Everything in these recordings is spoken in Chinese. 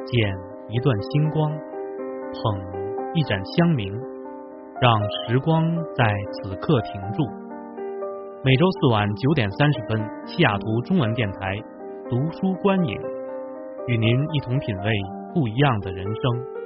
剪一段星光，捧一盏香茗，让时光在此刻停住。每周四晚9点30分，西雅图中文电台读书观影，与您一同品味不一样的人生。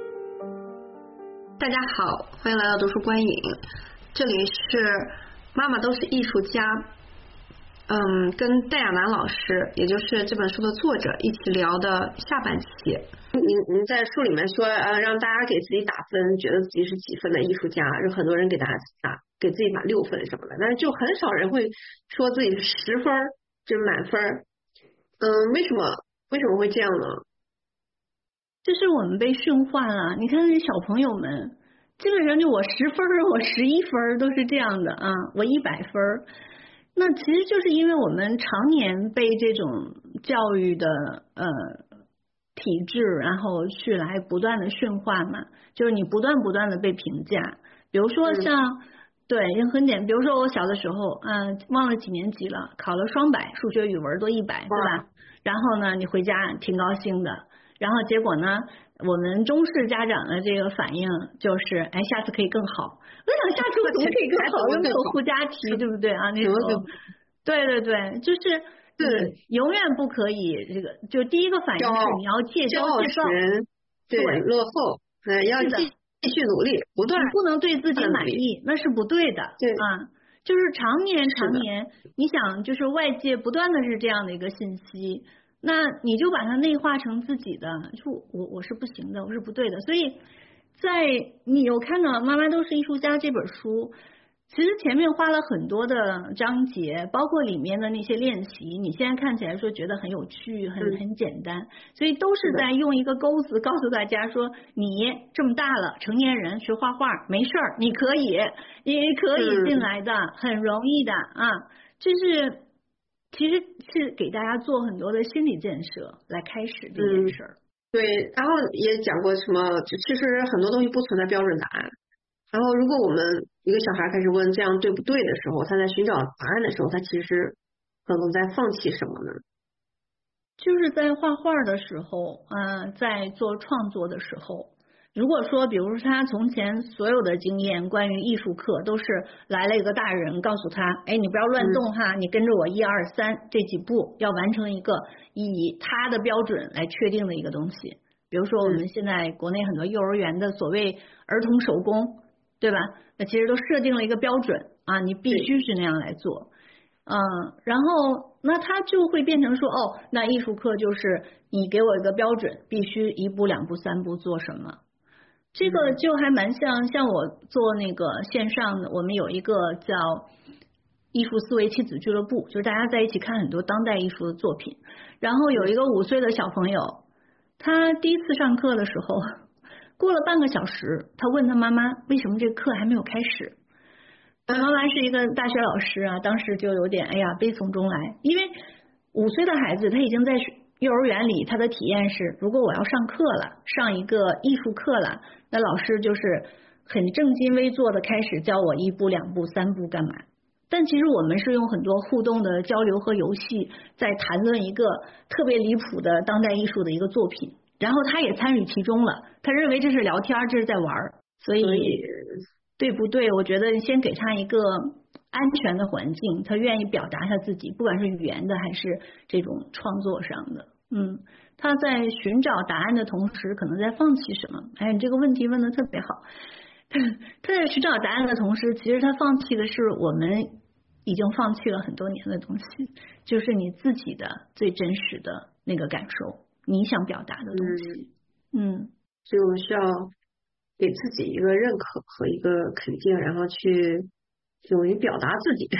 大家好，欢迎来到读书观影，这里是妈妈都是艺术家。跟戴亚楠老师，也就是这本书的作者一起聊的下半期。您在书里面说，让大家给自己打分，觉得自己是几分的艺术家，有很多人给自己打6分什么的，但是就很少人会说自己是10分，就是满分。为什么会这样呢？ 就是我们被驯化了。你看那些小朋友们，基本上就我10分，我11分都是这样的啊，我100分。那其实就是因为我们常年被这种教育的体制，然后去来不断的驯化嘛，就是你不断的被评价。比如说像对，也很简单，比如说我小的时候，忘了几年级了，考了双100，数学语文都100，对吧？然后呢，你回家挺高兴的，然后结果呢，我们中式家长的这个反应就是，下次可以更好。我想下次我怎么可以更好？又没有附加题，对不对啊？那时候，对，就是对， 永远不可以这个，就第一个反应是你要戒骄戒躁， 对，落后，要继续努力，不断， 你不能对自己满意，那是不对的， 对啊。就是常年，你想就是外界不断的是这样的一个信息，那你就把它内化成自己的，就我是不行的，我是不对的。所以在你有看到《妈妈都是艺术家》这本书，其实前面花了很多的章节，包括里面的那些练习，你现在看起来说觉得很有趣，很简单，所以都是在用一个钩子告诉大家说，你这么大了，成年人学画画没事儿，你可以进来的，很容易的啊，就是其实是给大家做很多的心理建设来开始这件事儿。 对，然后也讲过什么，其实很多东西不存在标准答案。然后如果我们一个小孩开始问这样对不对的时候，他在寻找答案的时候，他其实可能在放弃什么呢？ 就是在画画的时候，在做创作的时候，如果说比如说他从前所有的经验关于艺术课都是来了一个大人告诉他，你不要乱动哈，你跟着我1、2、3这几步要完成一个以他的标准来确定的一个东西。比如说我们现在国内很多幼儿园的所谓儿童手工，对吧？那其实都设定了一个标准啊，你必须是那样来做。然后那他就会变成说，那艺术课就是你给我一个标准，必须1步、2步、3步做什么。这个就还蛮像我做那个线上的，我们有一个叫艺术思维亲子俱乐部，就是大家在一起看很多当代艺术的作品。然后有一个5岁的小朋友，他第一次上课的时候，过了半个小时，他问他妈妈为什么这个课还没有开始。妈妈是一个大学老师啊，当时就有点悲从中来，因为5岁的孩子他已经在幼儿园里，他的体验是，如果我要上课了，上一个艺术课了，那老师就是很正襟危坐的开始教我1步、2步、3步干嘛。但其实我们是用很多互动的交流和游戏，在谈论一个特别离谱的当代艺术的一个作品，然后他也参与其中了，他认为这是聊天，这是在玩，所以对不对？我觉得先给他一个安全的环境，他愿意表达他自己，不管是语言的还是这种创作上的。他在寻找答案的同时，可能在放弃什么？你这个问题问得特别好。他在寻找答案的同时，其实他放弃的是我们已经放弃了很多年的东西，就是你自己的最真实的那个感受，你想表达的东西。 所以我们需要给自己一个认可和一个肯定，然后去勇于表达自己。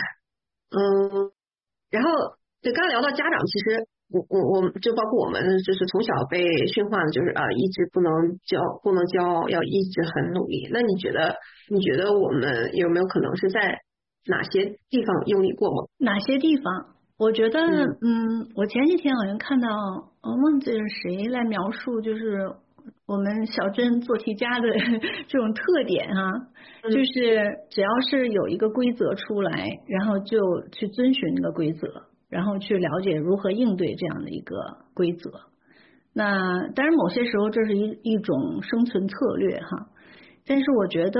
然后对，刚刚聊到家长，其实我就包括我们，就是从小被驯化的，就是一直不能骄傲，要一直很努力。那你觉得我们有没有可能是在哪些地方用力过猛？ 哪些地方？我觉得我前几天好像看到，忘记了谁来描述，就是我们小镇做题家的这种特点就是只要是有一个规则出来，然后就去遵循那个规则，然后去了解如何应对这样的一个规则。 那当然某些时候这是一种生存策略哈，但是我觉得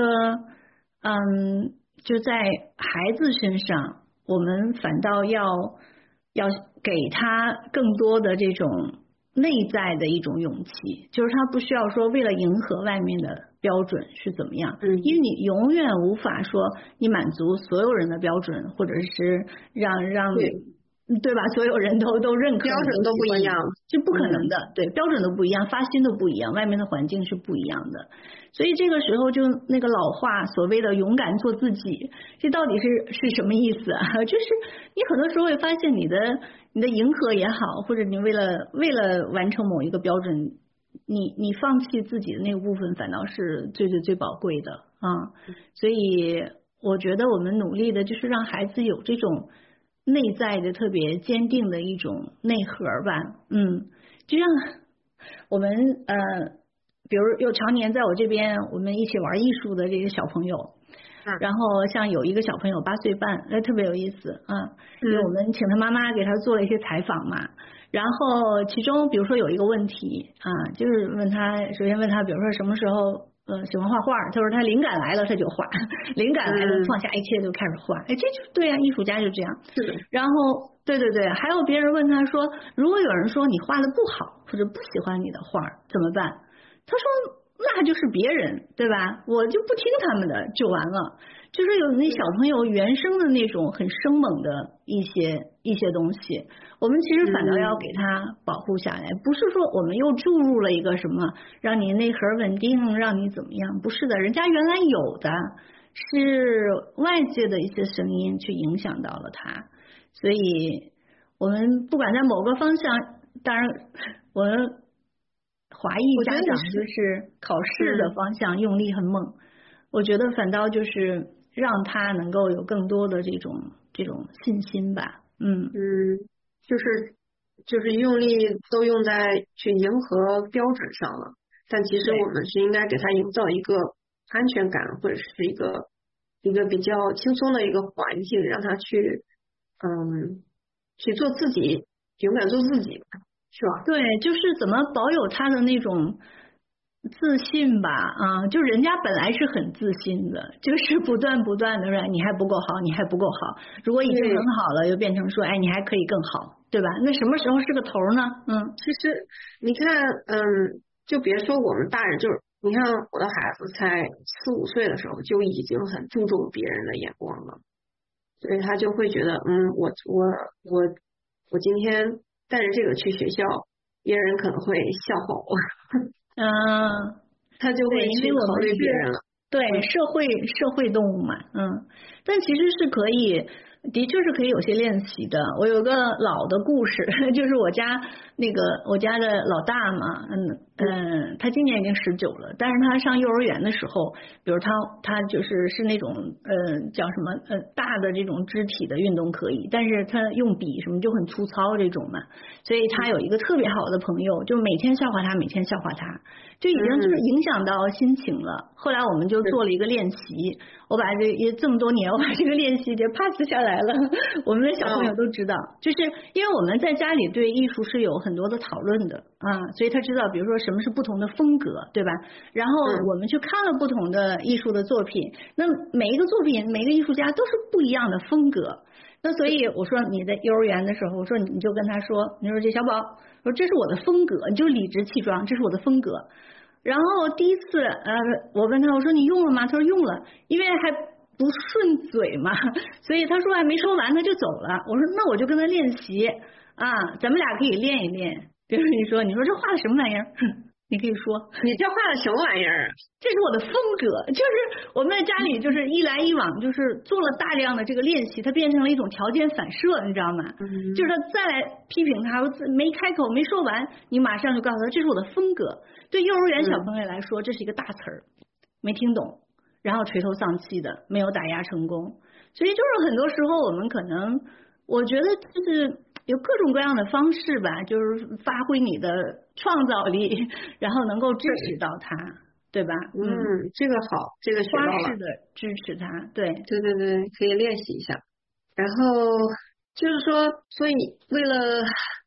就在孩子身上，我们反倒要给他更多的这种内在的一种勇气，就是他不需要说为了迎合外面的标准是怎么样，因为你永远无法说你满足所有人的标准，或者是让对吧？所有人都认可， 标准都不一样， 就不可能的。对，标准都不一样，发心都不一样，外面的环境是不一样的。所以这个时候就那个老话所谓的勇敢做自己，这到底是什么意思啊？就是你很多时候会发现你的迎合也好，或者你为了完成某一个标准，你放弃自己的那个部分，反倒是最宝贵的啊。所以我觉得我们努力的就是让孩子有这种内在的特别坚定的一种内核吧，就像我们比如有常年在我这边我们一起玩艺术的这个小朋友，然后像有一个小朋友8岁半，特别有意思啊，因为我们请他妈妈给他做了一些采访嘛，然后其中比如说有一个问题啊，就是首先问他，比如说什么时候喜欢画画，他说他灵感来了他就画，灵感来了放下一切就开始画，这就对啊，艺术家就这样。 是的。 然后对，还有别人问他说，如果有人说你画的不好或者不喜欢你的画怎么办？他说那就是别人，对吧？我就不听他们的就完了。就是有那小朋友原生的那种很生猛的一些东西，我们其实反倒要给他保护下来，不是说我们又注入了一个什么让你内核稳定，让你怎么样，不是的，人家原来有的是外界的一些声音去影响到了他，所以我们不管在某个方向，当然我们华裔家长就是考试的方向用力很猛，我觉得反倒就是让他能够有更多的这种信心吧。 就是用力都用在去迎合标准上了，但其实我们是应该给他营造一个安全感，或者是一个比较轻松的一个环境，让他去做自己，勇敢做自己，是吧？ 对，就是怎么保有他的那种自信吧，就人家本来是很自信的，就是不断的说你还不够好，你还不够好，如果已经很好了，又变成说哎你还可以更好，对吧？那什么时候是个头呢？ 其实你看，就别说我们大人，就是你看我的孩子才4、5岁的时候就已经很注重别人的眼光了，所以他就会觉得我今天带着这个去学校，别人可能会笑话我。他就会去考虑别人了。 对，社会动物嘛，但其实是可以，的确是可以有些练习的。我有个老的故事，就是我家的老大嘛，他今年已经19了，但是他上幼儿园的时候，比如他就是那种叫什么大的这种肢体的运动可以，但是他用笔什么就很粗糙这种嘛，所以他有一个特别好的朋友，就每天笑话他，就已经就是影响到心情了。后来我们就做了一个练习，我把这么多年我把这个练习给 pass 下来了，我们的小朋友都知道，就是因为我们在家里对艺术是有很多的讨论的所以他知道比如说什么是不同的风格，对吧？然后我们去看了不同的艺术的作品，那每一个作品每个艺术家都是不一样的风格，那所以我说你在幼儿园的时候，我说你就跟他说，你说这小宝，我说这是我的风格，你就理直气壮，这是我的风格。然后第一次我问他，我说你用了吗？他说用了，因为还不顺嘴嘛，所以他说还没说完他就走了。我说那我就跟他练习咱们俩可以练一练。比如你说这画的什么玩意儿？你可以说你这画的什么玩意儿？ 这是我的风格，就是我们在家里就是一来一往，就是做了大量的这个练习，它变成了一种条件反射，你知道吗？就是他再来批评他，没开口没说完，你马上就告诉他这是我的风格。对幼儿园小朋友来说，这是一个大词儿，没听懂，然后垂头丧气的，没有打压成功。所以就是很多时候我们可能，我觉得就是有各种各样的方式吧，就是发挥你的创造力，然后能够支持到他，对吧？ 这个好，这个学到了。 花式的支持他，对， 可以练习一下。然后就是说，所以为了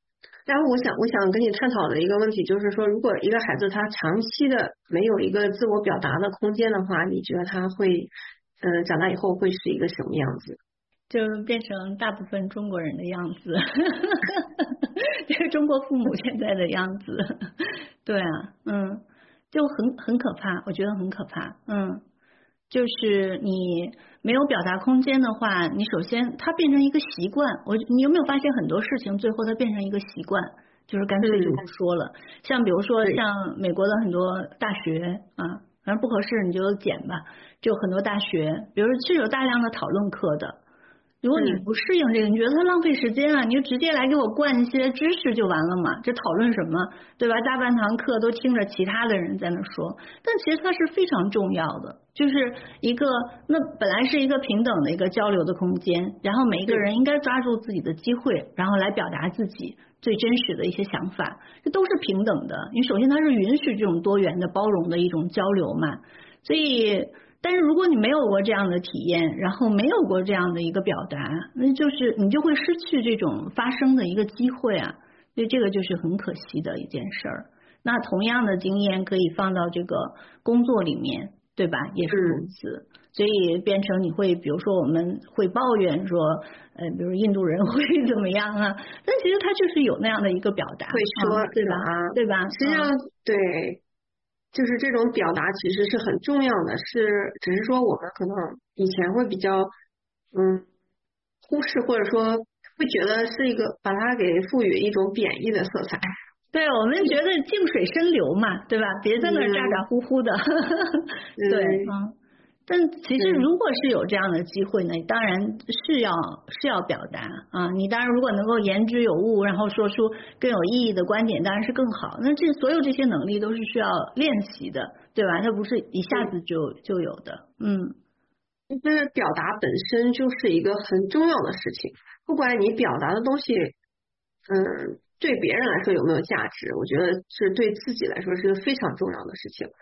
然后我想跟你探讨的一个问题就是说，如果一个孩子他长期的没有一个自我表达的空间的话，你觉得他会长大以后会是一个什么样子？ 就变成大部分中国人的样子，就是中国父母现在的样子。对啊，就很可怕，我觉得很可怕。就是你没有表达空间的话，你首先它变成一个习惯。你有没有发现很多事情最后它变成一个习惯，就是干脆就不说了。像比如说像美国的很多大学啊，反正不合适你就减吧。就很多大学，比如是有大量的讨论课的。如果你不适应这个，你觉得它浪费时间啊，你就直接来给我灌一些知识就完了嘛，这讨论什么，对吧？大半堂课都听着其他的人在那说，但其实它是非常重要的，就是那本来是一个平等的一个交流的空间，然后每一个人应该抓住自己的机会，然后来表达自己最真实的一些想法，这都是平等的。你首先它是允许这种多元的包容的一种交流嘛，所以但是如果你没有过这样的体验，然后没有过这样的一个表达，那就是你就会失去这种发声的一个机会啊，所以这个就是很可惜的一件事儿。那同样的经验可以放到这个工作里面，对吧？也是如此。所以变成你会，比如说我们会抱怨说，比如印度人会怎么样啊？但其实他就是有那样的一个表达， 会说， 对吧？对吧？ 实际上，对。就是这种表达其实是很重要的，只是说我们可能以前会比较忽视，或者说会觉得是一个把它给赋予一种贬义的色彩。 对，我们觉得静水深流嘛，对吧？别在那咋咋呼呼的。对，但其实如果是有这样的机会呢，当然是要表达啊。你当然如果能够言之有物，然后说出更有意义的观点，当然是更好。那所有这些能力都是需要练习的，对吧？它不是一下子就有的。 这表达本身就是一个很重要的事情，不管你表达的东西，对别人来说有没有价值，我觉得是对自己来说是个非常重要的事情。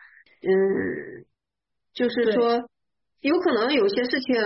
就是说。有可能有些事情，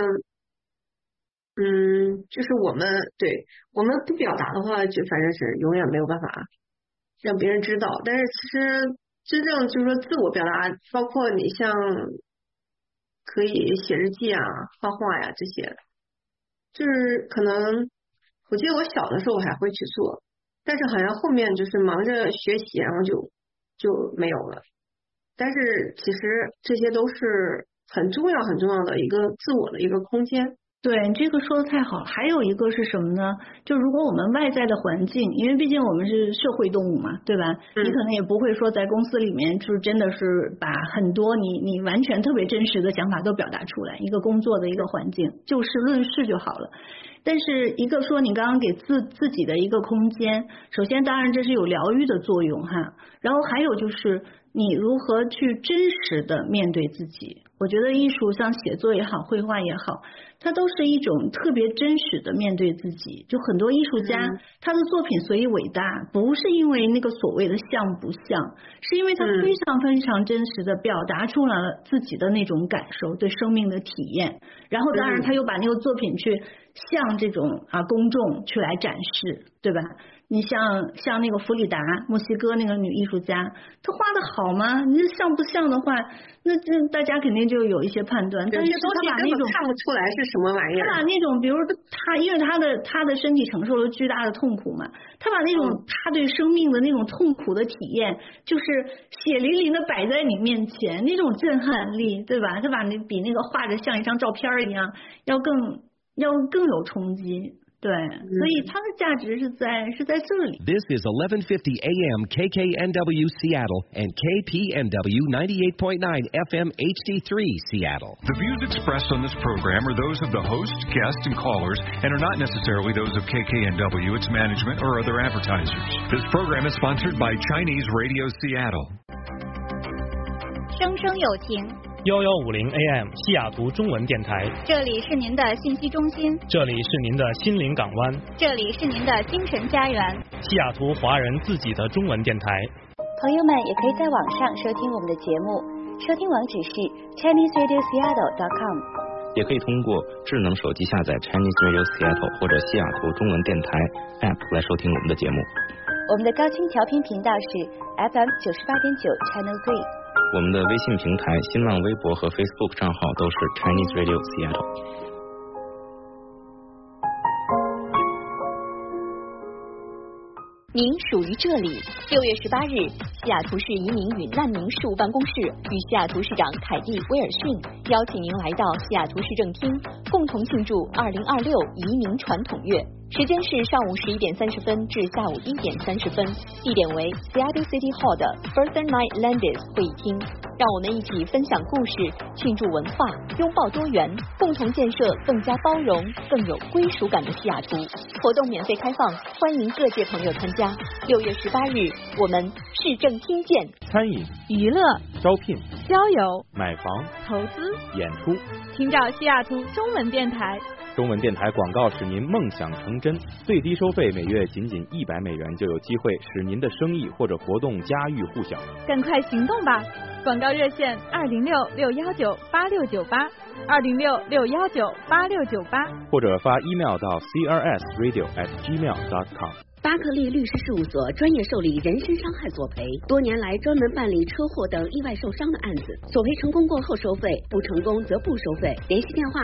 就是我们不表达的话，就反正是永远没有办法让别人知道。但是其实真正就是说自我表达，包括你像可以写日记啊、画画呀这些，就是可能我记得我小的时候我还会去做，但是好像后面就是忙着学习，然后就没有了。但是其实这些都是很重要的一个自我的一个空间。 对，这个说的太好了。还有一个是什么呢？就如果我们外在的环境，因为毕竟我们是社会动物嘛，对吧？你可能也不会说在公司里面就是真的是把很多你完全特别真实的想法都表达出来，一个工作的一个环境，就事论事就好了。但是一个说你刚刚给自己的一个空间，首先当然这是有疗愈的作用哈，然后还有就是你如何去真实的面对自己。我觉得艺术像写作也好，绘画也好，它都是一种特别真实的面对自己。就很多艺术家他的作品所以伟大，不是因为那个所谓的像不像，是因为他非常非常真实的表达出来了自己的那种感受，对生命的体验。然后当然他又把那个作品去向这种公众去来展示，对吧？你像那个弗里达，墨西哥那个女艺术家，她画的好吗？你像不像的话，那这大家肯定就有一些判断。但是她把那种看不出来是什么玩意儿。 她把那种，比如因为她的身体承受了巨大的痛苦嘛，她把那种她对生命的那种痛苦的体验，就是血淋淋的摆在你面前，那种震撼力，对吧？她把比那个画的像一张照片一样，要更有冲击。对，所以它的价值是在这里。 This is 1150 AM KKNW Seattle and KPNW 98.9 FM HD3 Seattle. The views expressed on this program are those of the host, guests, and callers and are not necessarily those of KKNW, its management, or other advertisers. This program is sponsored by Chinese Radio Seattle. 生生有情 1150 AM 西雅图中文电台， 这里是您的信息中心， 这里是您的心灵港湾， 这里是您的精神家园， 西雅图华人自己的中文电台。 朋友们也可以在网上收听我们的节目，收听网址是 ChineseRadioSeattle.com， 也可以通过智能手机下载 Chinese Radio Seattle 或者西雅图中文电台 App 来收听我们的节目。 我们的高清调频频道是 FM 98.9 Channel 3。 我们的微信平台、新浪微博和 Facebook 账号都是 Chinese Radio Seattle。 您属于这里。6月18日，西雅图市移民与难民事务办公室与西雅图市长凯蒂·威尔逊邀请您来到西雅图市政厅，共同庆祝2026移民传统月。时间是上午11点30分至下午1点30分，地点为 Seattle City Hall 的 Further Night Landis 会议厅。让我们一起分享故事，庆祝文化，拥抱多元，共同建设更加包容、更有归属感的西雅图。活动免费开放，欢迎各界朋友参加。6月18日，我们市政厅见。 餐饮、 娱乐、 招聘、 交友、 买房、 投资、 演出， 请找西雅图中文电台。 中文电台广告使您梦想成真，最低收费每月仅$100就有机会使您的生意或者活动家喻户晓。 赶快行动吧！广告热线206-619-8698，206-619-8698， 或者发 email 到 crsradio@gmail.com。 巴克利律师事务所专业受理人身伤害索赔，多年来专门办理车祸等意外受伤的案子，索赔成功过后收费，不成功则不收费。联系电话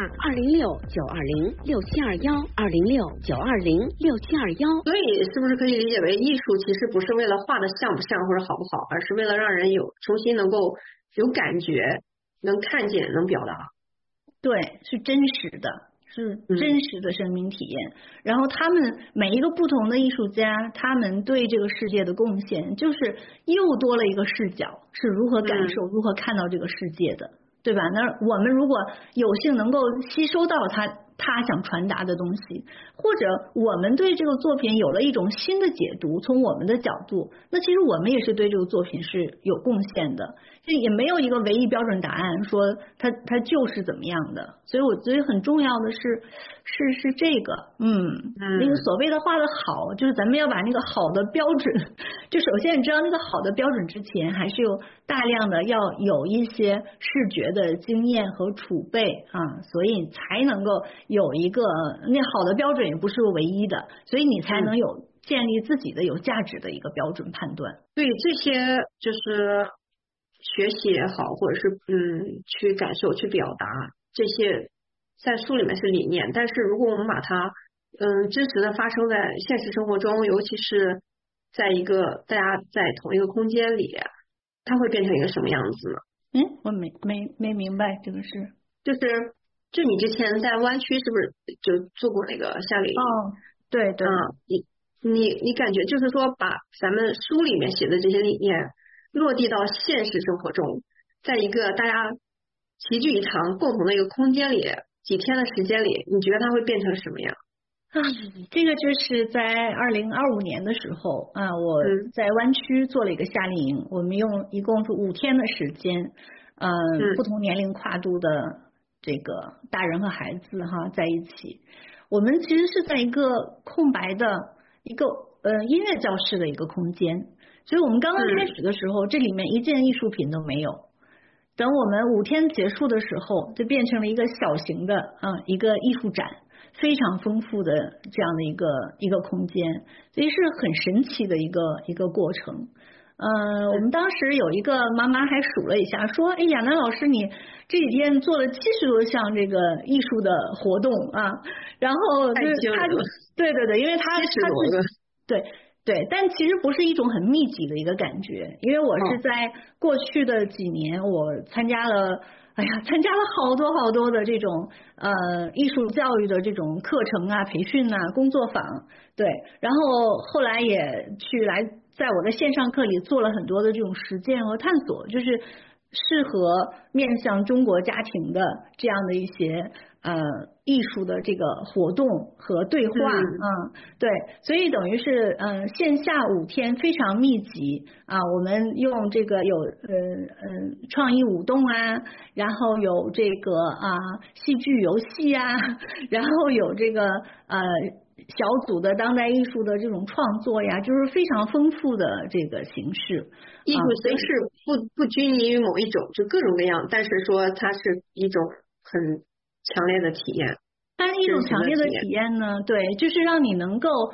206-920-6721，206-920-6721。 所以是不是可以理解为艺术其实不是为了画的像不像或者好不好，而是为了让人重新能够有感觉，能看见，能表达。 对，是真实的。是真实的生命体验，然后他们每一个不同的艺术家，他们对这个世界的贡献，就是又多了一个视角，是如何感受、如何看到这个世界的，对吧？那我们如果有幸能够吸收到他想传达的东西，或者我们对这个作品有了一种新的解读，从我们的角度，那其实我们也是对这个作品是有贡献的。这也没有一个唯一标准答案，说它就是怎么样的。所以我觉得很重要的是这个，那个所谓的画的好，就是咱们要把那个好的标准，就首先你知道那个好的标准之前，还是有大量的要有一些视觉的经验和储备啊，所以才能够有一个那好的标准也不是唯一的，所以你才能有建立自己的有价值的一个标准判断。 对，这些就是学习也好，或者是去感受、去表达，这些在书里面是理念，但是如果我们把它真实的发生在现实生活中，尤其是在一个大家在同一个空间里，它会变成一个什么样子呢？ 我没明白这个是， 就你之前在湾区是不是就做过那个夏令营？ 对对， 你感觉就是说把咱们书里面写的这些理念落地到现实生活中，在一个大家齐聚一堂共同的一个空间里，几天的时间里，你觉得它会变成什么样？ 这个就是在2025年的时候我在湾区做了一个夏令营，我们一共是5天的时间，不同年龄跨度的这个大人和孩子在一起。我们其实是在一个空白的一个音乐教室的一个空间，所以我们刚刚开始的时候，这里面一件艺术品都没有。等我们5天结束的时候，就变成了一个小型的一个艺术展，非常丰富的这样的一个空间，所以是很神奇的一个过程。我们当时有一个妈妈还数了一下，说亚楠老师你这几天做了70多项这个艺术的活动然后就是他对，因为他对，但其实不是一种很密集的一个感觉，因为我是在过去的几年我参加了好多的这种艺术教育的这种课程培训工作坊，对，然后后来也在我的线上课里做了很多的这种实践和探索，就是适合面向中国家庭的这样的一些艺术的这个活动和对话对，所以等于是线下5天非常密集我们用这个有创意舞动然后有这个戏剧游戏然后有这个小组的当代艺术的这种创作就是非常丰富的这个形式。 艺术形式不拘泥于某一种，就各种各样，但是说它是一种很强烈的体验。 但是一种强烈的体验呢，对，就是让你能够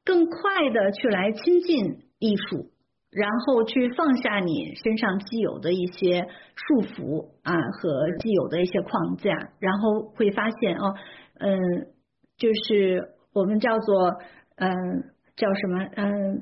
更快的去来亲近艺术，然后去放下你身上既有的一些束缚啊和既有的一些框架，然后会发现就是我们叫做叫什么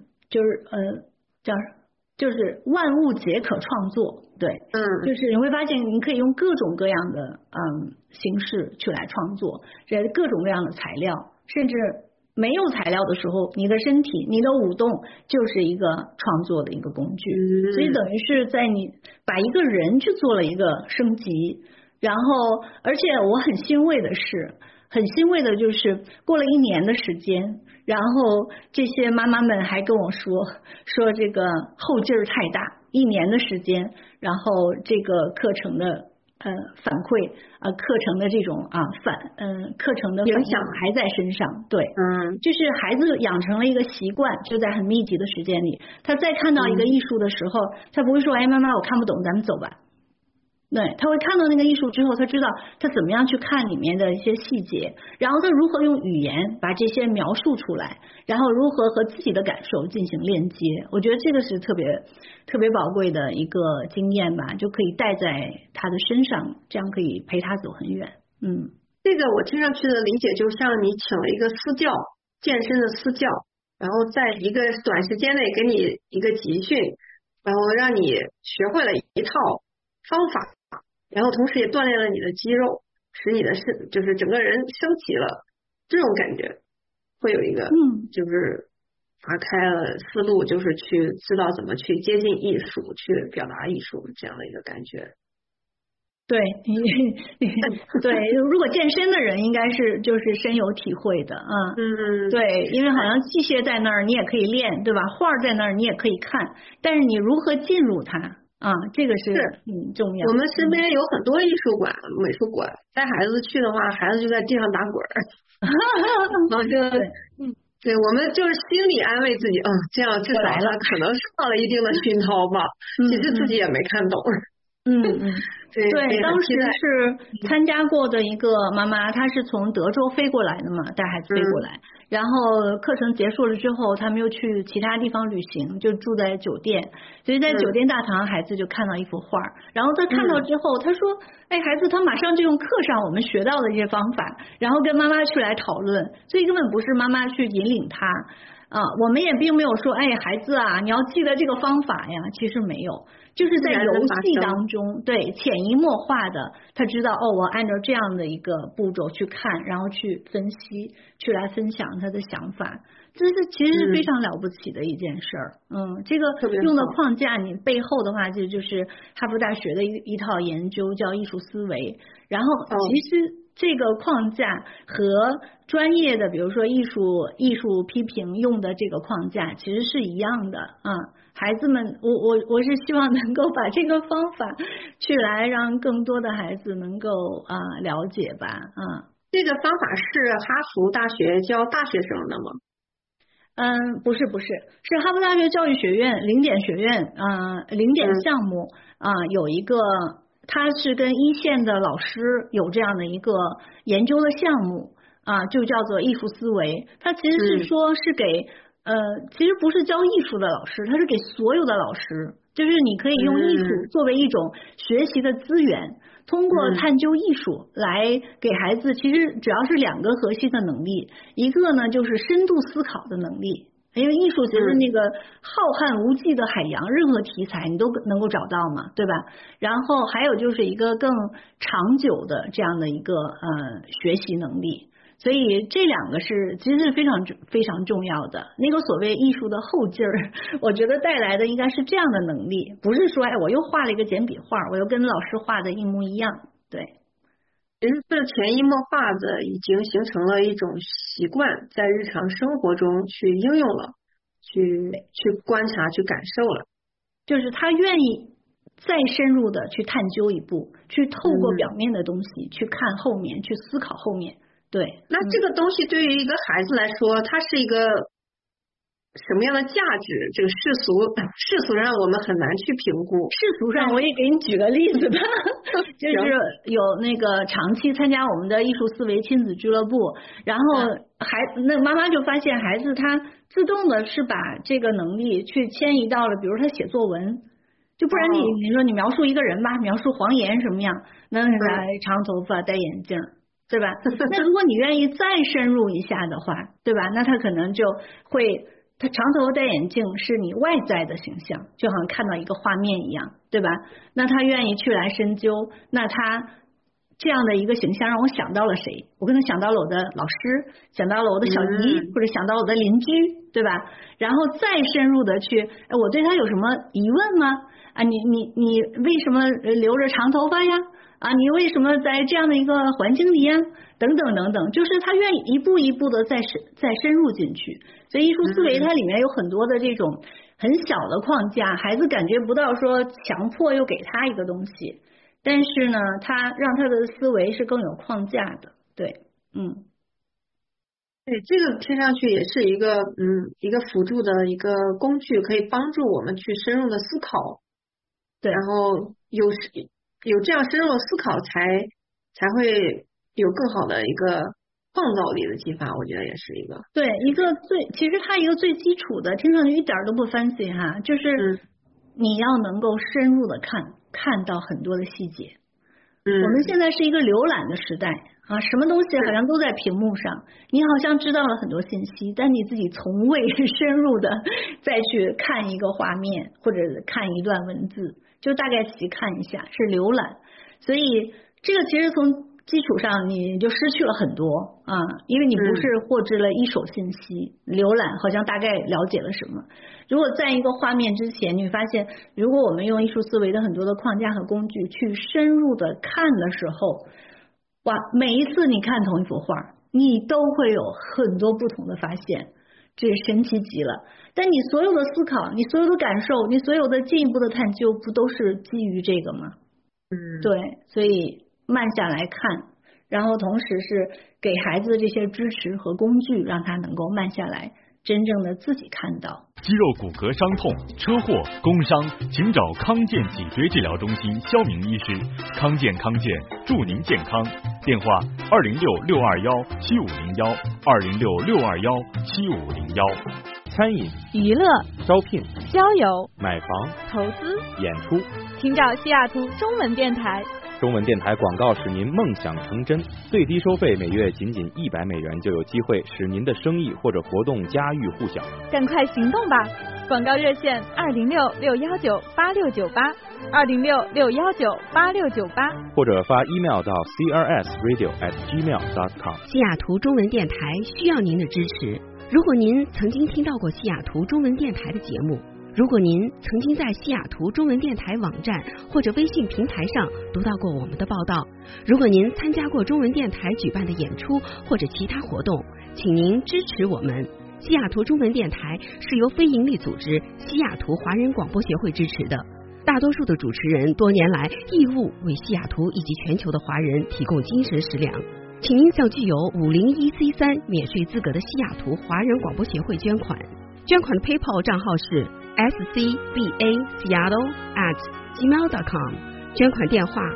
就是万物皆可创作，对，就是你会发现你可以用各种各样的形式去来创作，各种各样的材料，甚至没有材料的时候，你的身体你的舞动就是一个创作的一个工具，所以等于是在你把一个人去做了一个升级。然后而且我很欣慰的就是过了1年的时间，然后这些妈妈们还跟我说这个后劲儿太大，1年的时间，然后这个课程的反馈课程的这种课程的影响还在身上，对，就是孩子养成了一个习惯，就在很密集的时间里，他再看到一个艺术的时候，他不会说哎妈妈我看不懂，咱们走吧。对，他会看到那个艺术之后，他知道他怎么样去看里面的一些细节，然后他如何用语言把这些描述出来，然后如何和自己的感受进行链接。我觉得这个是特别宝贵的一个经验吧，就可以带在他的身上，这样可以陪他走很远。 这个我听上去的理解，就像你请了一个私教，健身的私教，然后在一个短时间内给你一个集训，然后让你学会了一套方法，然后同时也锻炼了你的肌肉，使你的就是整个人升级了，这种感觉会有一个就是打开了思路，就是去知道怎么去接近艺术，去表达艺术这样的一个感觉。 对对，如果健身的人应该是就是深有体会的啊。对，因为好像器械在那儿你也可以练，对吧？画在那儿你也可以看，但是你如何进入它这个是很重要。 我们身边有很多艺术馆、美术馆，带孩子去的话，孩子就在地上打滚对，我们就是心理安慰自己，这样至少他可能受到了一定的熏陶吧，其实自己也没看懂。 对，当时是参加过的一个妈妈，她是从德州飞过来的嘛，带孩子飞过来，然后课程结束了之后，他们又去其他地方旅行，就住在酒店，所以在酒店大堂，孩子就看到一幅画，然后他看到之后，他说，哎，孩子他马上就用课上我们学到的一些方法，然后跟妈妈去来讨论，所以根本不是妈妈去引领他。我们也并没有说，哎，孩子啊，你要记得这个方法呀，其实没有，就是在游戏当中，对，潜移默化的，他知道我按照这样的一个步骤去看，然后去分析，去来分享他的想法，这是其实是非常了不起的一件事儿。这个用的框架，你背后的话，就是哈佛大学的一套研究叫艺术思维，然后其实这个框架和专业的比如说艺术批评用的这个框架其实是一样的孩子们我是希望能够把这个方法去来让更多的孩子能够了解吧这个方法是哈佛大学教大学生的吗？ 不是，是哈佛大学教育学院零点学院零点项目有一个，他是跟一线的老师有这样的一个研究的项目就叫做艺术思维。他其实是说是给其实不是教艺术的老师，他是给所有的老师，就是你可以用艺术作为一种学习的资源，通过探究艺术来给孩子，其实主要是2个核心的能力，一个呢就是深度思考的能力，因为艺术其实那个浩瀚无际的海洋，任何题材你都能够找到嘛，对吧？然后还有就是一个更长久的这样的一个学习能力，所以这2个是其实是非常非常重要的。那个所谓艺术的后劲儿，我觉得带来的应该是这样的能力，不是说我又画了一个简笔画，我又跟老师画的一模一样。对， 其实这潜移默化的已经形成了一种习惯，在日常生活中去应用了，去观察，去感受了， 就是他愿意再深入的去探究一步，去透过表面的东西去看后面，去思考后面。对， 那这个东西对于一个孩子来说，它是一个什么样的价值，这个世俗上我们很难去评估。 世俗上我也给你举个例子吧，就是有那个长期参加我们的艺术思维亲子俱乐部，然后那妈妈就发现孩子他自动的是把这个能力去迁移到了，比如他写作文。就不然你说你描述一个人吧，描述黄岩什么样，那长头发戴眼镜，对吧？那如果你愿意再深入一下的话，对吧？那他可能就会，他长头发戴眼镜是你外在的形象，就好像看到一个画面一样，对吧？那他愿意去来深究，那他这样的一个形象让我想到了谁？我可能想到了我的老师，想到了我的小姨，或者想到我的邻居，对吧？然后再深入的去，我对他有什么疑问吗？啊，你为什么留着长头发呀？啊，你为什么在这样的一个环境里呀？等等等等，就是他愿意一步一步的再深入进去。所以艺术思维它里面有很多的这种很小的框架，孩子感觉不到说强迫又给他一个东西，但是呢，他让他的思维是更有框架的。对， 对，这个听上去也是一个辅助的一个工具，可以帮助我们去深入的思考。 对， 然后有这样深入的思考才会有更好的一个创造力的激发，我觉得也是一个。 对，其实它一个最基础的，听上去一点都不 fancy 哈，就是你要能够深入的看到很多的细节。我们现在是一个浏览的时代啊，什么东西好像都在屏幕上，你好像知道了很多信息，但你自己从未深入的再去看一个画面或者看一段文字，就大概其看一下，是浏览。所以这个其实从基础上你就失去了很多啊，因为你不是获知了一手信息，浏览好像大概了解了什么。如果在一个画面之前，你会发现，如果我们用艺术思维的很多的框架和工具去深入的看的时候，哇，每一次你看同一幅画，你都会有很多不同的发现，这神奇极了。但你所有的思考，你所有的感受，你所有的进一步的探究，不都是基于这个吗？对，所以慢下来看，然后同时是给孩子的这些支持和工具，让他能够慢下来，真正的自己看到。 肌肉骨骼伤痛、车祸、工伤，请找康健脊椎治疗中心肖明医师。康健祝您健康。电话206-621-7501，206-621-7501。 餐饮、 娱乐、 招聘、 交友、 买房、 投资、 演出， 请找西雅图中文电台。 中文电台广告使您梦想成真，最低收费每月仅100美元就有机会使您的生意或者活动家喻户晓。 赶快行动吧！广告热线206-619-8698，206-619-8698， 或者发 email 到 crsradio@gmail.com。 西雅图中文电台需要您的支持。如果您曾经听到过西雅图中文电台的节目，如果您曾经在西雅图中文电台网站或者微信平台上读到过我们的报道，如果您参加过中文电台举办的演出或者其他活动，请您支持我们。西雅图中文电台是由非营利组织西雅图华人广播协会支持的，大多数的主持人多年来义务为西雅图以及全球的华人提供精神食粮。请您向具有501C3免税资格的西雅图华人广播协会捐款，捐款的 PayPal 账号是scbaseattle@gmail.com， 捐款电话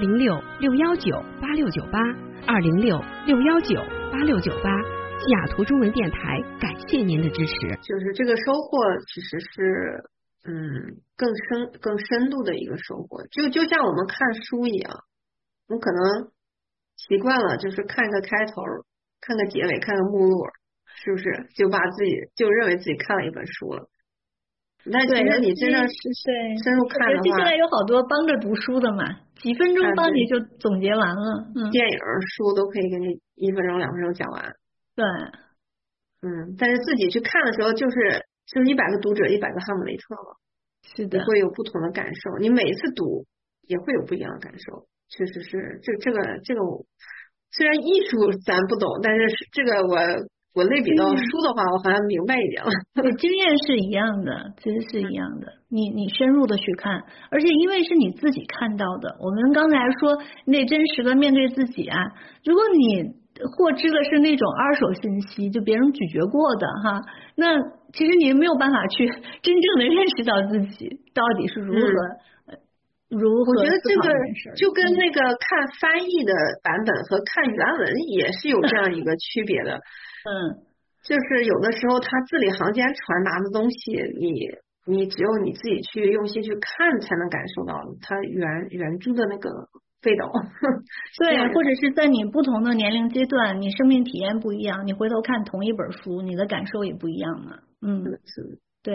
206-619-8698，206-619-8698。西雅图中文电台感谢您的支持。 就是这个收获其实是更深度的一个收获，就像我们看书一样，我们可能习惯了就是看个开头，看个结尾，看个目录，是不是就把自己就认为自己看了一本书了？那其实你真的是深入看的话， 现在有好多帮着读书的嘛，几分钟帮你就总结完了。 电影、书都可以给你1分钟、2分钟讲完。 对， 但是自己去看的时候，就是100个读者100个哈姆雷特了。 是的， 你会有不同的感受，你每一次读也会有不一样的感受。确实是这个，虽然艺术咱不懂，但是这个我类比到书的话，我好像明白一点了。 经验是一样的，其实是一样的。你深入的去看，而且因为是你自己看到的，我们刚才说你得真实的面对自己啊。如果你获知的是那种二手信息，就别人咀嚼过的哈，那其实你没有办法去真正的认识到自己到底是如何。 我觉得这个就跟那个看翻译的版本和看原文也是有这样一个区别的。就是有的时候他字里行间传达的东西，你只有你自己去用心去看才能感受到他原著的那个味道。 对，或者是在你不同的年龄阶段，你生命体验不一样，你回头看同一本书，你的感受也不一样嘛。 是， 对，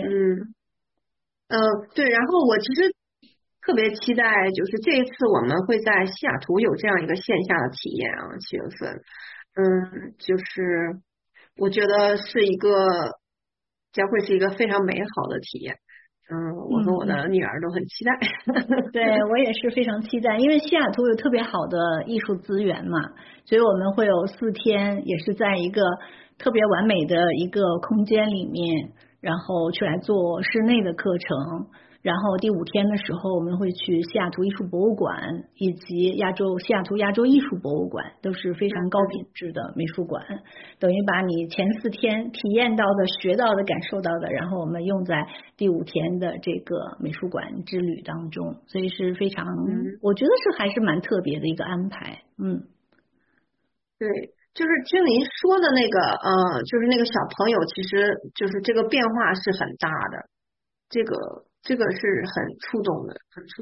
对，然后我其实特别期待，就是这一次我们会在西雅图有这样一个线下的体验啊，7月份，就是我觉得将会是一个非常美好的体验。我和我的女儿都很期待。 对，我也是非常期待，因为西雅图有特别好的艺术资源嘛，所以我们会有4天，也是在一个特别完美的一个空间里面，然后去来做室内的课程。然后第5天的时候，我们会去西雅图艺术博物馆以及西雅图亚洲艺术博物馆，都是非常高品质的美术馆。等于把你前4天体验到的、学到的、感受到的，然后我们用在第5天的这个美术馆之旅当中，所以是非常，我觉得是还是蛮特别的一个安排。 对，就是君琳说的那个就是那个小朋友，其实就是这个变化是很大的，这个是很触动的。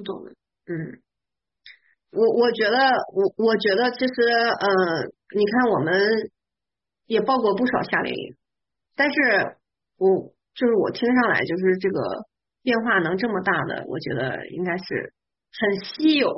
我觉得其实你看我们也报过不少夏令营，但是我听上来就是这个变化能这么大的，我觉得应该是很稀有。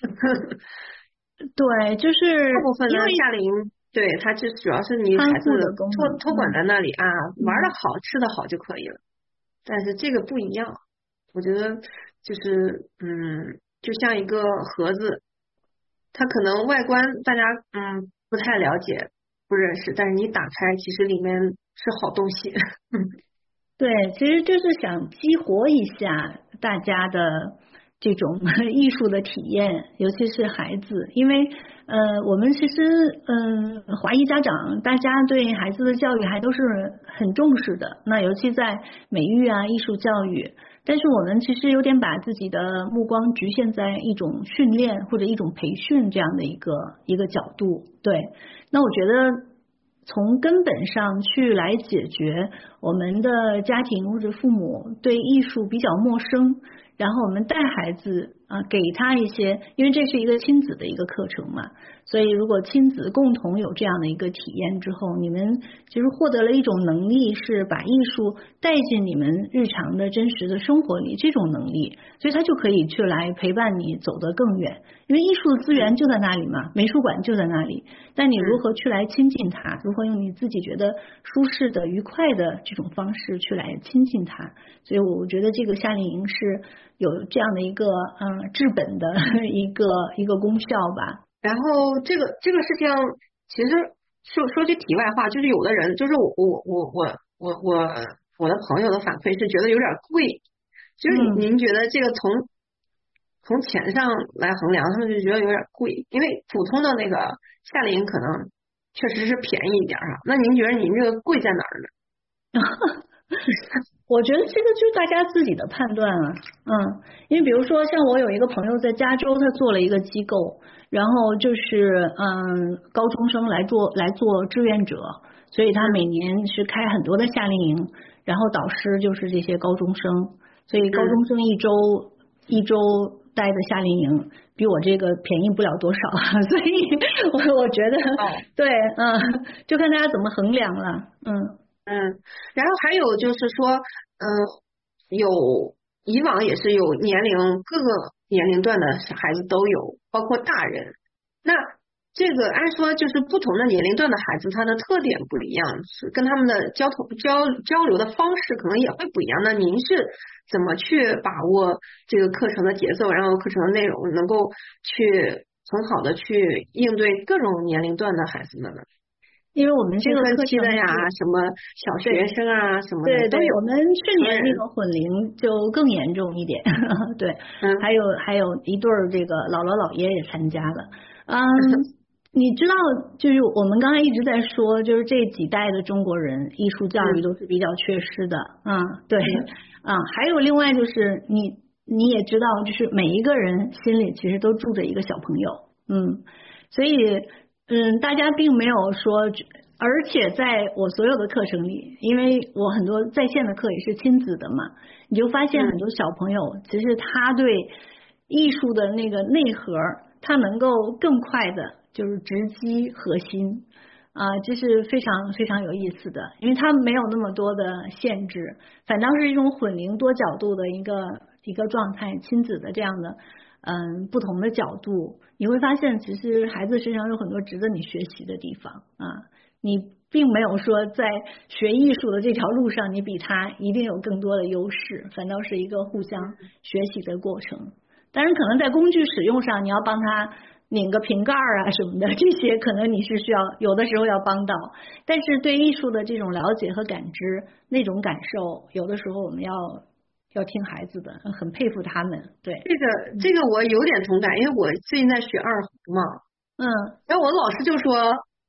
对，就是大部分的夏令营，对，它就主要是你孩子托管在那里啊，玩得好吃得好就可以了，但是这个不一样。我觉得就是就像一个盒子，它可能外观大家不太了解不认识，但是你打开其实里面是好东西。 对，其实就是想激活一下大家的这种艺术的体验，尤其是孩子，因为我们其实华裔家长大家对孩子的教育还都是很重视的，那尤其在美育啊艺术教育，但是我们其实有点把自己的目光局限在一种训练或者一种培训这样的一个角度。对，那我觉得从根本上去来解决我们的家庭或者父母对艺术比较陌生，然后我们带孩子给他一些，因为这是一个亲子的一个课程嘛，所以如果亲子共同有这样的一个体验之后，你们其实获得了一种能力，是把艺术带进你们日常的真实的生活里，这种能力，所以他就可以去来陪伴你走得更远，因为艺术的资源就在那里嘛，美术馆就在那里，但你如何去来亲近它，如何用你自己觉得舒适的愉快的这种方式去来亲近它，所以我觉得这个夏令营是有这样的一个治本的一个功效吧。 然后这个事情其实说句题外话，就是有的人就是我的朋友的反馈是觉得有点贵，就是您觉得这个从钱上来衡量，他们就觉得有点贵，因为普通的那个夏令营可能确实是便宜一点啊。那您觉得您这个贵在哪儿呢？ 我觉得这个就是大家自己的判断啊，因为比如说像我有一个朋友在加州，他做了一个机构，然后就是高中生来做志愿者，所以他每年是开很多的夏令营，然后导师就是这些高中生，所以高中生一周待的夏令营比我这个便宜不了多少，所以我觉得对，就看大家怎么衡量了， 然后还有就是说，有以往也是有各个年龄段的小孩子都有，包括大人。那这个按说就是不同的年龄段的孩子，他的特点不一样，是跟他们的交流的方式可能也会不一样。那您是怎么去把握这个课程的节奏，然后课程的内容能够去很好的去应对各种年龄段的孩子们呢？ 因为我们这个课程的呀，什么小学生啊，什么的都有。我们去年那个混龄就更严重一点，对，还有一对这个姥姥姥爷也参加了， 你知道，就是我们刚才一直在说，就是这几代的中国人艺术教育都是比较缺失的，对，还有另外就是你也知道，就是每一个人心里其实都住着一个小朋友，所以大家并没有说，而且在我所有的课程里，因为我很多在线的课也是亲子的嘛，你就发现很多小朋友其实他对艺术的那个内核，他能够更快的就是直击核心这是非常非常有意思的，因为他没有那么多的限制，反倒是一种混龄多角度的一个状态，亲子的这样的不同的角度，你会发现其实孩子身上有很多值得你学习的地方你并没有说在学艺术的这条路上你比他一定有更多的优势，反倒是一个互相学习的过程。当然可能在工具使用上你要帮他拧个瓶盖什么的，这些可能你是需要有的时候要帮到，但是对艺术的这种了解和感知，那种感受有的时候我们要听孩子的，很佩服他们。对， 这个我有点同感，因为我最近在学二胡嘛，然后我老师就说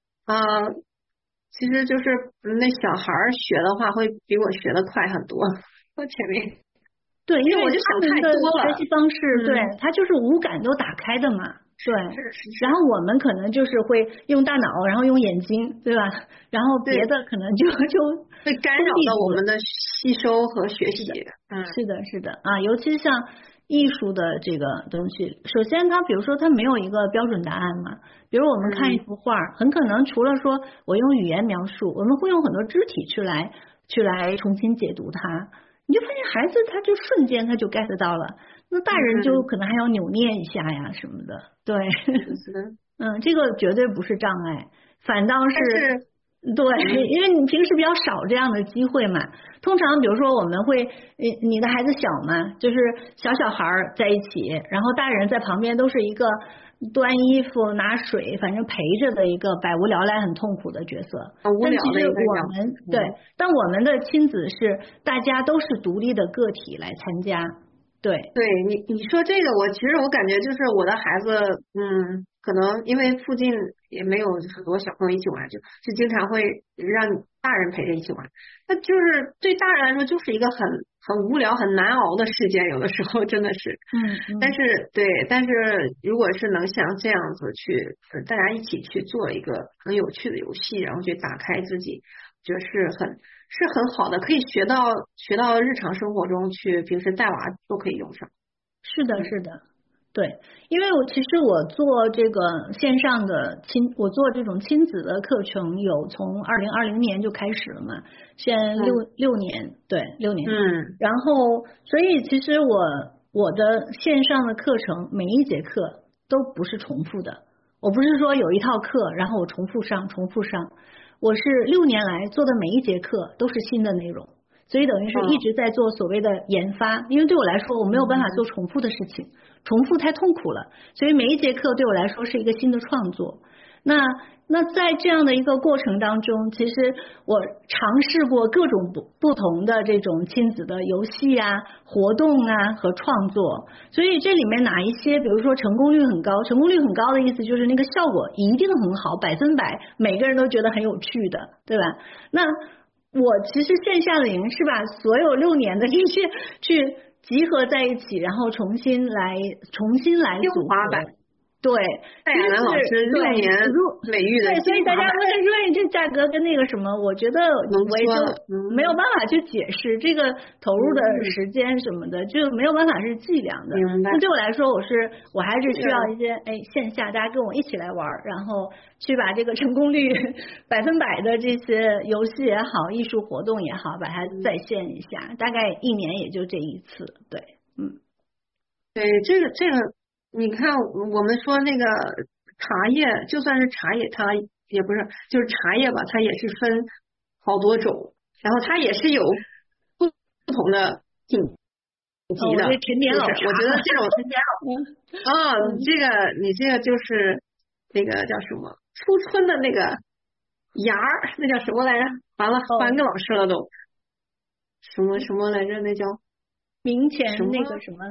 其实就是那小孩学的话会比我学的快很多。我前面对，因为我就想太多了， 学习方式对他就是五感都打开的嘛。对，然后我们可能就是会用大脑，然后用眼睛，对吧？然后别的可能就会干扰到我们的吸收和学习。 是的尤其像艺术的这个东西，首先它比如说它没有一个标准答案嘛，比如我们看一幅画，很可能除了说我用语言描述，我们会用很多肢体去来重新解读它，你就发现孩子他就瞬间他就 get 到了，那大人就可能还要扭捏一下呀什么的。对，这个绝对不是障碍，反倒是对，因为你平时比较少这样的机会嘛。通常比如说我们会你的孩子小嘛，就是小孩在一起，然后大人在旁边都是一个端衣服拿水反正陪着的一个百无聊赖很痛苦的角色。但其实我们但我们的亲子是大家都是独立的个体来参加。对你说这个，其实我感觉就是我的孩子可能因为附近也没有很多小朋友一起玩，就经常会让大人陪着一起玩，那就是对大人来说就是一个很无聊很难熬的时间，有的时候真的是但是如果是能像这样子去大家一起去做一个很有趣的游戏，然后去打开自己，觉得是很好的，可以学到日常生活中去，平时带娃都可以用上。 是的对，因为其实我做这个线上的我做这种亲子的课程有从2020年就开始了嘛，现在6年，对，6年。然后所以其实我的线上的课程每一节课都不是重复的，我不是说有一套课然后我重复上，我是6年来做的每一节课都是新的内容，所以等于是一直在做所谓的研发，因为对我来说我没有办法做重复的事情，重复太痛苦了，所以每一节课对我来说是一个新的创作。那在这样的一个过程当中，其实我尝试过各种不同的这种亲子的游戏活动和创作，所以这里面哪一些比如说成功率很高的意思就是那个效果一定很好，100%每个人都觉得很有趣的，对吧？那我其实线下的营是把所有6年的这些去集合在一起，然后重新来组合。对， 戴亚楠老师6年美育的， 对，所以大家问这价格跟那个什么，我觉得我也就没有办法去解释这个投入的时间什么的，就没有办法是计量的。那对我来说，我还是需要一些线下大家跟我一起来玩，然后去把这个成功率100%的这些游戏也好，艺术活动也好，把它再现一下，大概1年也就这一次。对， 对，这个。你看我们说那个茶叶，就算是茶叶它也不是就是茶叶吧，它也是分好多种，然后它也是有不同的品级的。 陈年老茶， 我觉得这种陈年老你这个就是那个叫什么初春的那个芽儿，那叫什么来着？完了翻个老师了都。什么来着？那叫明前那个什么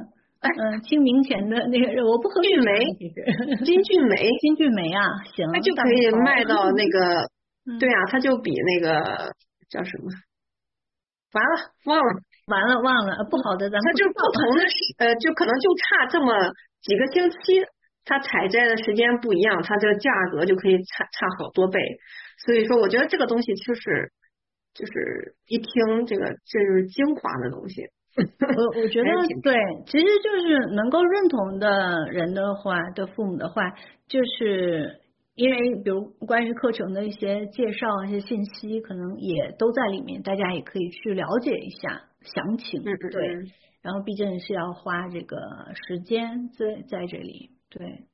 清明前的那个我不喝聚梅，金骏眉， 金骏眉啊，行， 它就可以卖到那个，对啊，它就比那个叫什么， 完了忘了，不好的咱们它就不同的就可能就差这么几个星期，它采摘的时间不一样，它这个价格就可以差好多倍。所以说，我觉得这个东西就是一听这就是精华的东西。 我觉得对，其实就是能够认同的人的话，的父母的话，就是因为比如关于课程的一些介绍、一些信息，可能也都在里面，大家也可以去了解一下详情。对，然后毕竟是要花这个时间在这里。对，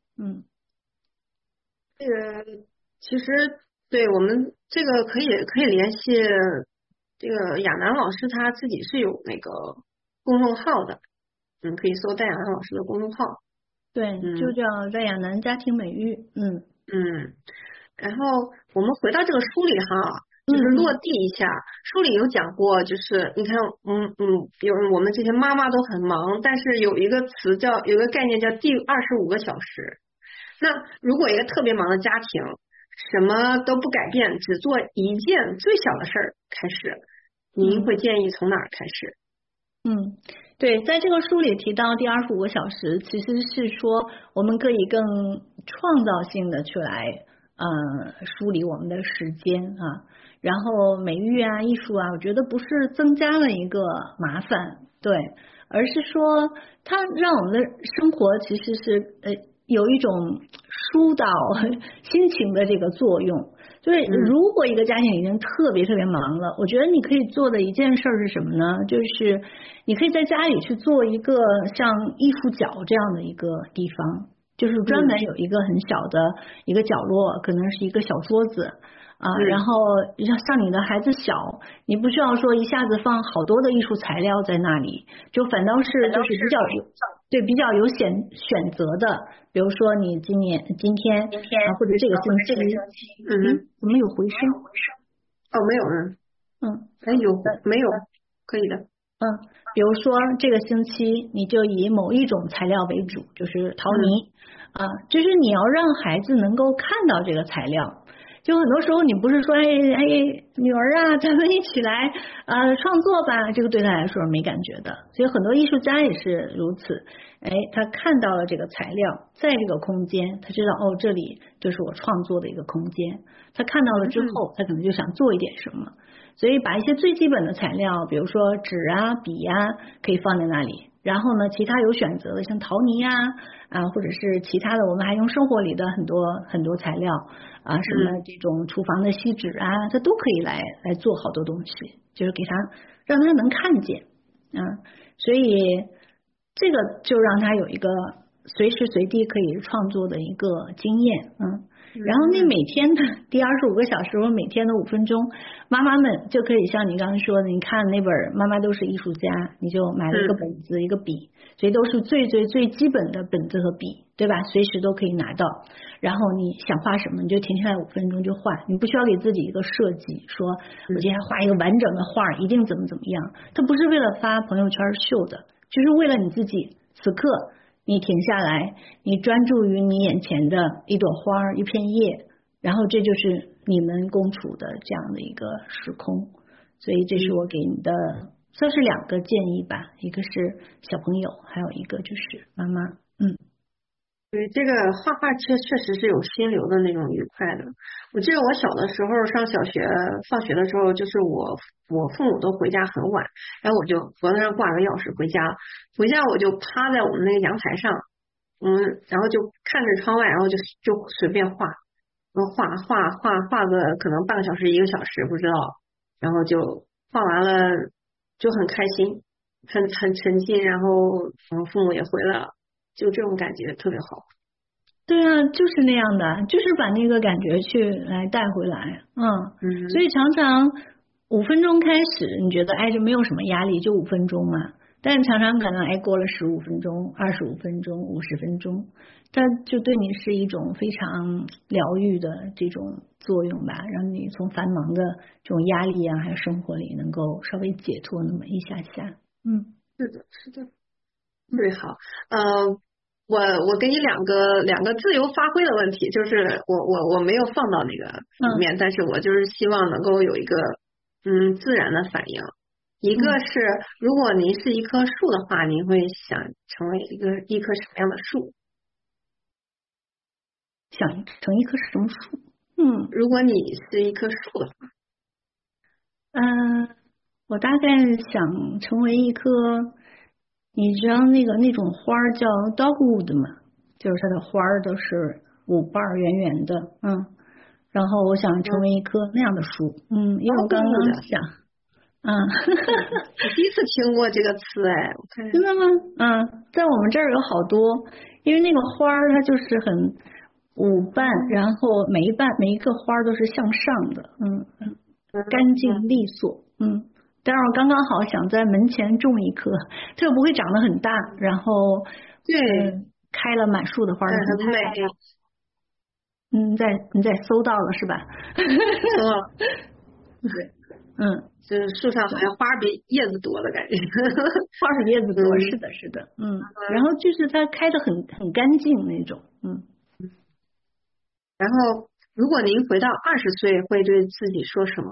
这个其实对我们这个可以联系这个亚楠老师，他自己是有那个公众号的，可以搜戴亚楠老师的公众号。 对，就叫戴亚楠家庭美育。 然后我们回到这个书里哈，就是落地一下，书里有讲过，就是你看，我们这些妈妈都很忙，但是有一个概念叫第25个小时。那如果一个特别忙的家庭，什么都不改变，只做一件最小的事儿开始，您会建议从哪儿开始？ 对，在这个书里提到第25个小时，其实是说我们可以更创造性的去来梳理我们的时间啊，然后美育啊、艺术啊，我觉得不是增加了一个麻烦，对，而是说它让我们的生活其实是有一种疏导心情的这个作用。就是如果一个家庭已经特别忙了，我觉得你可以做的一件事是什么呢？就是你可以在家里去做一个像艺术角这样的一个地方，就是专门有一个很小的一个角落，可能是一个小桌子然后像你的孩子小，你不需要说一下子放好多的艺术材料在那里，就反倒是就是比较有选择的，比如说你今天或者这个星期，怎么有回声？ 没有没有，可以的。 比如说这个星期你就以某一种材料为主，就是陶泥就是你要让孩子能够看到这个材料。就很多时候你不是说女儿啊，咱们一起来创作吧，这个对他来说是没感觉的。所以很多艺术家也是如此，他看到了这个材料在这个空间，他知道这里就是我创作的一个空间，他看到了之后他可能就想做一点什么，所以把一些最基本的材料，比如说纸啊、笔啊，可以放在那里，然后呢其他有选择的像陶泥或者是其他的，我们还用生活里的很多材料什么这种厨房的锡纸它都可以来做好多东西，就是给他让他能看见所以这个就让他有一个随时随地可以创作的一个经验然后那每天的第25个小时，我每天的5分钟，妈妈们就可以像你刚才说的，你看那本妈妈都是艺术家，你就买了一个本子一个笔，所以都是最基本的本子和笔，对吧？随时都可以拿到，然后你想画什么你就停下来5分钟就画，你不需要给自己一个设计，说我今天画一个完整的画一定怎么样，它不是为了发朋友圈秀的，就是为了你自己此刻你停下来，你专注于你眼前的一朵花一片叶，然后这就是你们共处的这样的一个时空。所以这是我给你的算是2个建议吧，一个是小朋友，还有一个就是妈妈。 对，这个画画确实是有心流的那种愉快的。我记得我小的时候上小学放学的时候，就是我父母都回家很晚，然后我就脖子上挂个钥匙回家我就趴在我们那个阳台上然后就看着窗外，然后就随便画个可能半个小时1个小时不知道，然后就画完了就很开心，很沉浸，然后父母也回来了，就这种感觉特别好。 对啊，就是那样的，就是把那个感觉去来带回来所以常常5分钟开始你觉得就没有什么压力，就5分钟嘛，但常常可能过了15分钟25分钟50分钟，它就对你是一种非常疗愈的这种作用吧，让你从繁忙的这种压力还有生活里能够稍微解脱那么一下是的对，好，我给你两个自由发挥的问题，就是我没有放到那个里面，但是我就是希望能够有一个自然的反应。一个是，如果您是一棵树的话，您会想成为一棵什么样的树？ 想成一棵什么树？ 如果你是一棵树的话， 我大概想成为一棵，你知道那种花叫 dogwood 吗？就是它的花都是5瓣圆圆的，然后我想成为一棵那样的树，因为我刚刚想， 我第一次听过这个词，哎，我看真的吗？在我们这儿有好多，因为那个花它就是很5瓣，然后每一个花都是向上的，干净利索，但是我刚刚好想在门前种一棵，它又不会长得很大，然后对， 开了满树的花， 很美。 你在搜到了是吧？ 搜到了。 对， 就是树上好像花比叶子多的感觉。 花比叶子多，是的，是的，然后就是它开得很干净那种， 然后，如果您回到20岁，会对自己说什么？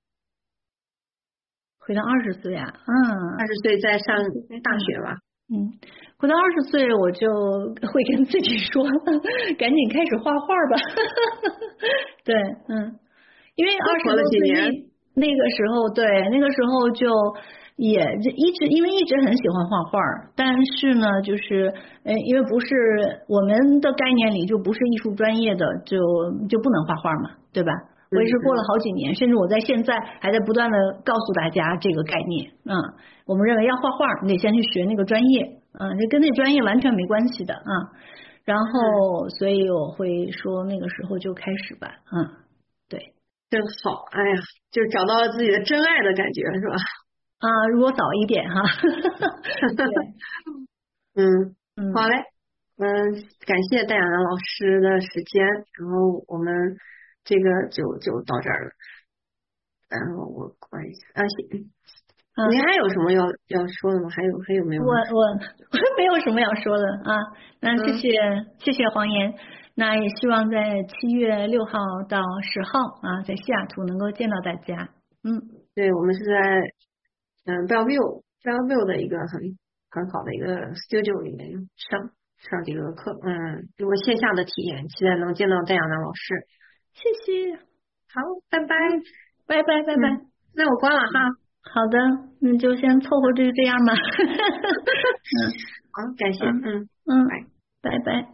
回到20岁啊 ，20岁在上大学吧。 回到20岁，我就会跟自己说，赶紧开始画画吧。对，因为20多岁那个时候，对，那个时候就也因为一直很喜欢画画，但是呢，就是因为不是我们的概念里就不是艺术专业的，就不能画画嘛，对吧？我也是过了好几年，甚至我在现在还在不断的告诉大家这个概念。我们认为要画画，你得先去学那个专业，这跟那专业完全没关系的啊。然后，所以我会说那个时候就开始吧，对， 真好，哎呀，就找到了自己的真爱的感觉，是吧？ 如果早一点哈。 对，好嘞，感谢戴亚楠老师的时间，然后我们这个就到这儿了，然后我关一下，您还有什么要说的吗？还有没有？ 我没有什么要说的啊。那谢谢黄岩。那也希望在7月6号到10号在西雅图能够见到大家。 对，我们是在Bellevue 的一个很好的一个 studio 里面上这个课，如果线下的体验，期待能见到戴亚楠老师。 谢谢， 好，拜拜， 拜拜。 那我关了哈。 好的，那就先凑合这样吧。 好，感谢， 拜拜。